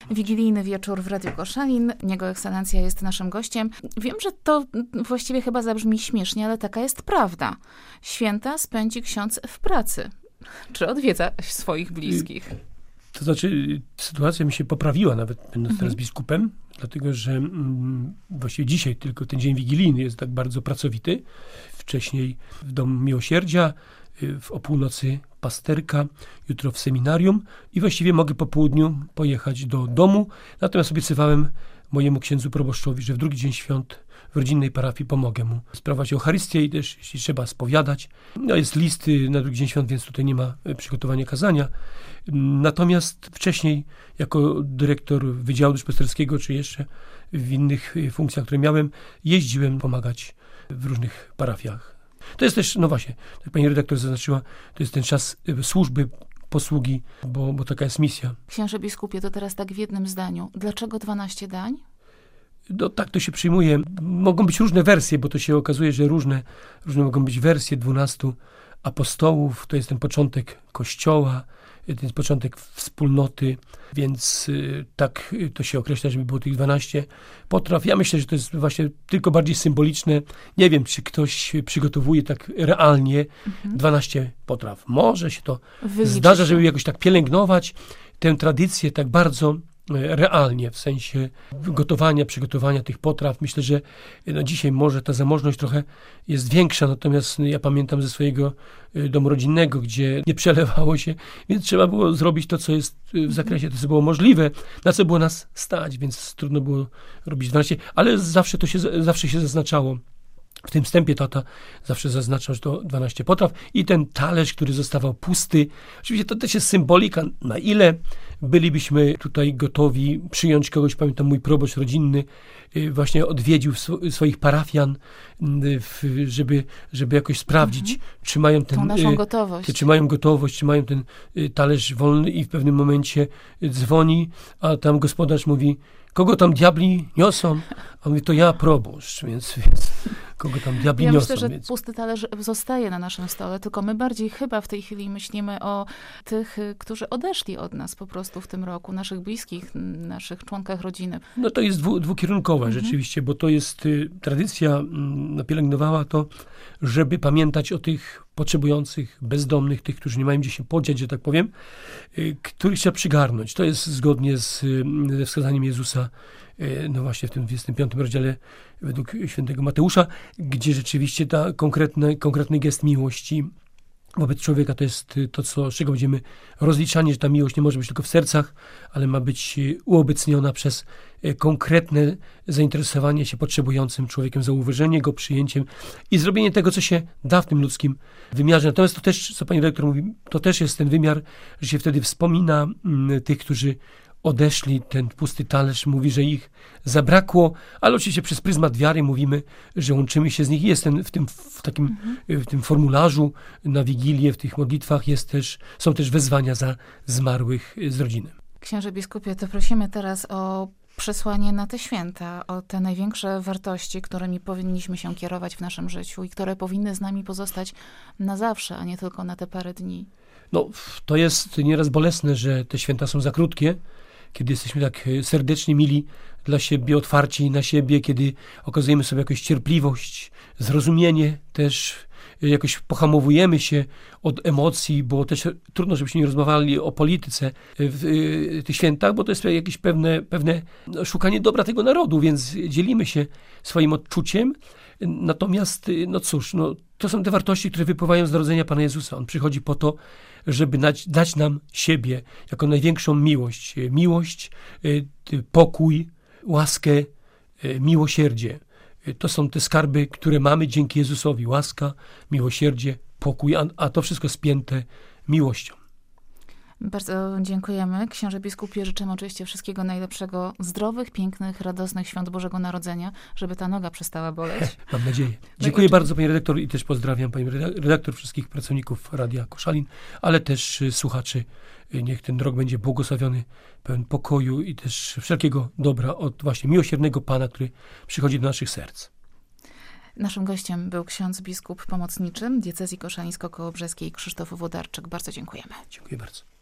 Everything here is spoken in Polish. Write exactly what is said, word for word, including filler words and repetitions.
Wigilijny wieczór w Radiu Koszalin. Jego ekscelencja jest naszym gościem. Wiem, że to właściwie chyba zabrzmi śmiesznie, ale taka jest prawda. Święta spędzi ksiądz w pracy. Czy odwiedza swoich bliskich? To znaczy, sytuacja mi się poprawiła, nawet będąc mhm. teraz biskupem, dlatego że mm, właściwie dzisiaj tylko ten dzień wigilijny jest tak bardzo pracowity. Wcześniej w Domu Miłosierdzia, w o północy pasterka, jutro w seminarium i właściwie mogę po południu pojechać do domu. Natomiast obiecywałem mojemu księdzu proboszczowi, że w drugi dzień świąt w rodzinnej parafii pomogę mu sprawować Eucharystię i też, jeśli trzeba, spowiadać. No jest list na drugi dzień świąt, więc tutaj nie ma przygotowania kazania. Natomiast wcześniej, jako dyrektor Wydziału Duszpasterskiego, czy jeszcze w innych funkcjach, które miałem, jeździłem pomagać w różnych parafiach. To jest też, no właśnie, jak pani redaktor zaznaczyła, to jest ten czas służby, posługi, bo, bo taka jest misja. Księże biskupie, to teraz tak w jednym zdaniu. Dlaczego dwanaście dań? No tak to się przyjmuje. Mogą być różne wersje, bo to się okazuje, że różne, różne mogą być wersje dwunastu apostołów. To jest ten początek Kościoła, ten jest początek wspólnoty, więc y, tak to się określa, żeby było tych dwanaście potraw. Ja myślę, że to jest właśnie tylko bardziej symboliczne. Nie wiem, czy ktoś przygotowuje tak realnie mhm. dwanaście potraw. Może się to Wyliczy zdarza, się. żeby jakoś tak pielęgnować tę tradycję tak bardzo realnie, w sensie gotowania, przygotowania tych potraw. Myślę, że no dzisiaj może ta zamożność trochę jest większa, natomiast ja pamiętam ze swojego domu rodzinnego, gdzie nie przelewało się, więc trzeba było zrobić to, co jest w zakresie, to co było możliwe, na co było nas stać, więc trudno było robić dwanaście, ale zawsze to się, zawsze się zaznaczało. W tym wstępie tata zawsze zaznaczał, że to dwanaście potraw i ten talerz, który zostawał pusty. Oczywiście to też jest symbolika, na ile bylibyśmy tutaj gotowi przyjąć kogoś. Pamiętam, mój proboszcz rodzinny właśnie odwiedził sw- swoich parafian, żeby, żeby jakoś sprawdzić, mhm. czy mają ten, tą naszą gotowość. Czy mają gotowość, czy mają ten talerz wolny i w pewnym momencie dzwoni, a tam gospodarz mówi: kogo tam diabli niosą? A mówi: to ja, proboszcz, więc, więc kogo tam diabli ja niosą. Myślę, że więc... pusty talerz zostaje na naszym stole, tylko my bardziej chyba w tej chwili myślimy o tych, którzy odeszli od nas po prostu w tym roku, naszych bliskich, naszych członkach rodziny. No to jest dwu, dwukierunkowe mhm. rzeczywiście, bo to jest y, tradycja y, pielęgnowała to, żeby pamiętać o tych potrzebujących, bezdomnych, tych, którzy nie mają gdzie się podziać, że tak powiem, y, których trzeba przygarnąć. To jest zgodnie z, y, ze wskazaniem Jezusa, y, no właśnie w tym dwudziestym piątym rozdziale według świętego Mateusza, gdzie rzeczywiście ta konkretny, konkretny gest miłości wobec człowieka to jest to, co, z czego będziemy rozliczani, że ta miłość nie może być tylko w sercach, ale ma być uobecniona przez konkretne zainteresowanie się potrzebującym człowiekiem, zauważenie go, przyjęciem i zrobienie tego, co się da w tym ludzkim wymiarze. Natomiast to też, co pani dyrektor mówi, to też jest ten wymiar, że się wtedy wspomina m, tych, którzy odeszli, ten pusty talerz mówi, że ich zabrakło, ale oczywiście przez pryzmat wiary mówimy, że łączymy się z nich. Jest ten, w, tym, w takim mhm. w tym formularzu na Wigilię, w tych modlitwach jest też, są też wezwania za zmarłych z rodziny. Księże biskupie, to prosimy teraz o przesłanie na te święta, o te największe wartości, którymi powinniśmy się kierować w naszym życiu i które powinny z nami pozostać na zawsze, a nie tylko na te parę dni. No, to jest nieraz bolesne, że te święta są za krótkie, kiedy jesteśmy tak serdecznie mili dla siebie, otwarci na siebie, kiedy okazujemy sobie jakąś cierpliwość, zrozumienie też, jakoś pohamowujemy się od emocji, bo też trudno, żebyśmy nie rozmawiali o polityce w tych świętach, bo to jest jakieś pewne, pewne szukanie dobra tego narodu, więc dzielimy się swoim odczuciem. Natomiast, no cóż, no, to są te wartości, które wypływają z narodzenia Pana Jezusa. On przychodzi po to, żeby dać, dać nam siebie jako największą miłość. Miłość, pokój, łaskę, miłosierdzie. To są te skarby, które mamy dzięki Jezusowi. Łaska, miłosierdzie, pokój, a, a to wszystko spięte miłością. Bardzo dziękujemy. Księże biskupie, życzymy oczywiście wszystkiego najlepszego, zdrowych, pięknych, radosnych świąt Bożego Narodzenia, żeby ta noga przestała boleć. Mam nadzieję. Dziękuję bardzo, pani redaktor, i też pozdrawiam pani redaktor, wszystkich pracowników Radia Koszalin, ale też słuchaczy. Niech ten rok będzie błogosławiony, pełen pokoju i też wszelkiego dobra od właśnie miłosiernego Pana, który przychodzi do naszych serc. Naszym gościem był ksiądz biskup pomocniczy diecezji koszalińsko-kołobrzeskiej Krzysztof Włodarczyk. Bardzo dziękujemy. Dziękuję bardzo.